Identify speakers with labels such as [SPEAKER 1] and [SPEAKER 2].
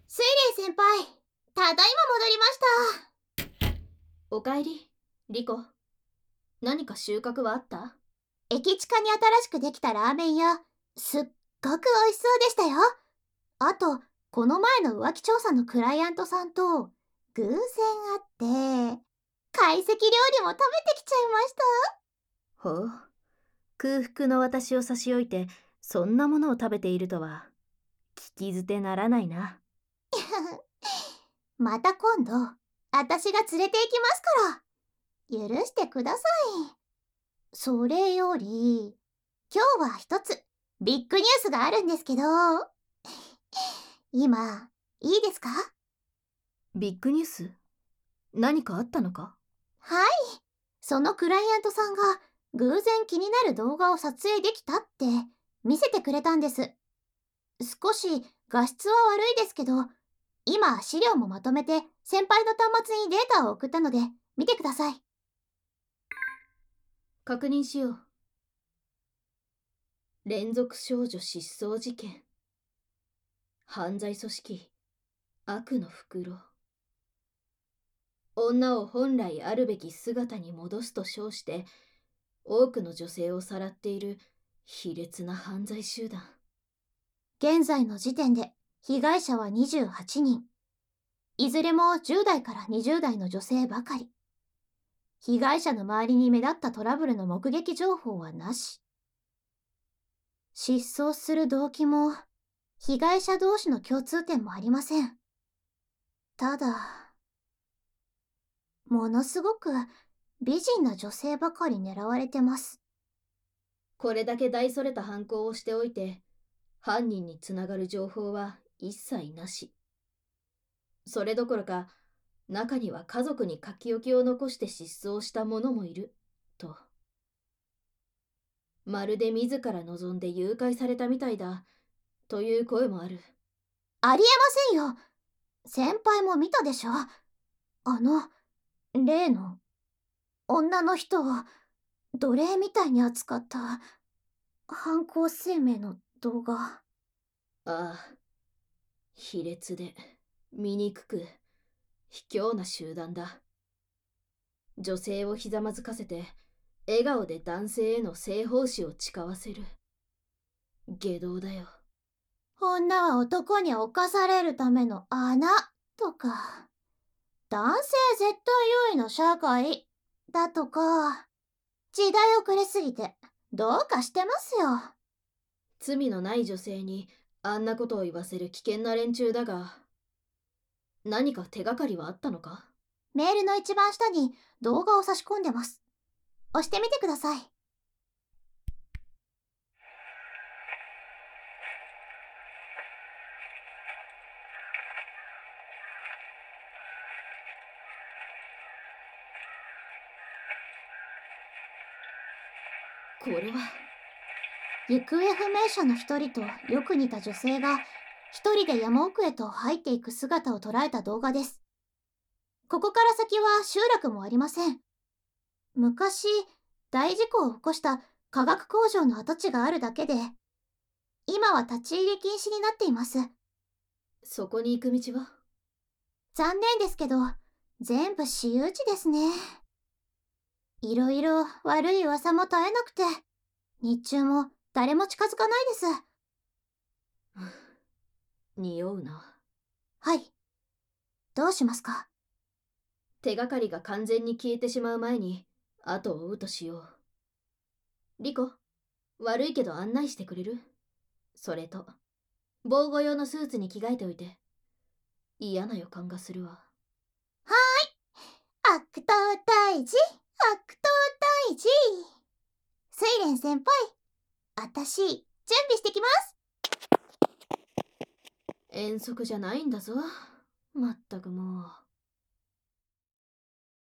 [SPEAKER 1] 睡蓮先輩、ただいま戻りました。
[SPEAKER 2] おかえり、リコ。何か収穫はあった？
[SPEAKER 1] 駅地下に新しくできたラーメン屋、すっごく美味しそうでしたよ。あと、この前の浮気調査のクライアントさんと偶然会って、懐石料理も食べてきちゃいました。
[SPEAKER 2] ほう。空腹の私を差し置いて、そんなものを食べているとは、聞き捨てならないな。
[SPEAKER 1] また今度、私が連れて行きますから。許してください。それより、今日は一つビッグニュースがあるんですけど、今、いいですか？
[SPEAKER 2] ビッグニュース？何かあったのか？
[SPEAKER 1] はい。そのクライアントさんが偶然気になる動画を撮影できたって見せてくれたんです。少し画質は悪いですけど、今資料もまとめて先輩の端末にデータを送ったので見てください。
[SPEAKER 2] 確認しよう。連続少女失踪事件。犯罪組織、悪の袋。女を本来あるべき姿に戻すと称して、多くの女性をさらっている卑劣な犯罪集団。
[SPEAKER 1] 現在の時点で被害者は28人。いずれも10代から20代の女性ばかり。被害者の周りに目立ったトラブルの目撃情報はなし。失踪する動機も被害者同士の共通点もありません。ただ、ものすごく美人な女性ばかり狙われてます。
[SPEAKER 2] これだけ大それた犯行をしておいて、犯人につながる情報は一切なし。それどころか、中には家族に書き置きを残して失踪した者もいる、と。まるで自ら望んで誘拐されたみたいだ、という声もある。
[SPEAKER 1] ありえませんよ。先輩も見たでしょ。例の女の人を奴隷みたいに扱った犯行声明の動画。
[SPEAKER 2] ああ、卑劣で醜く卑怯な集団だ。女性をひざまずかせて笑顔で男性への性奉仕を誓わせる。下道だよ。
[SPEAKER 1] 女は男に侵されるための穴とか、男性絶対優位の社会だとか、時代遅れすぎてどうかしてますよ。
[SPEAKER 2] 罪のない女性にあんなことを言わせる危険な連中だが、何か手がかりはあったのか？
[SPEAKER 1] メールの一番下に動画を差し込んでます。押してみてください。
[SPEAKER 2] これは。
[SPEAKER 1] 行方不明者の一人とよく似た女性が一人で山奥へと入っていく姿を捉えた動画です。ここから先は集落もありません。昔、大事故を起こした化学工場の跡地があるだけで、今は立ち入り禁止になっています。
[SPEAKER 2] そこに行く道は？
[SPEAKER 1] 残念ですけど、全部私有地ですね。いろいろ悪い噂も絶えなくて、日中も誰も近づかないです。
[SPEAKER 2] 匂うな。
[SPEAKER 1] はい。どうしますか？
[SPEAKER 2] 手がかりが完全に消えてしまう前に後を追うとしよう。リコ、悪いけど案内してくれる？それと防護用のスーツに着替えておいて。嫌な予感がするわ。
[SPEAKER 1] はーい。悪党退治、悪党退治。睡蓮先輩、私、準備してきます。
[SPEAKER 2] 遠足じゃないんだぞ。まったくもう。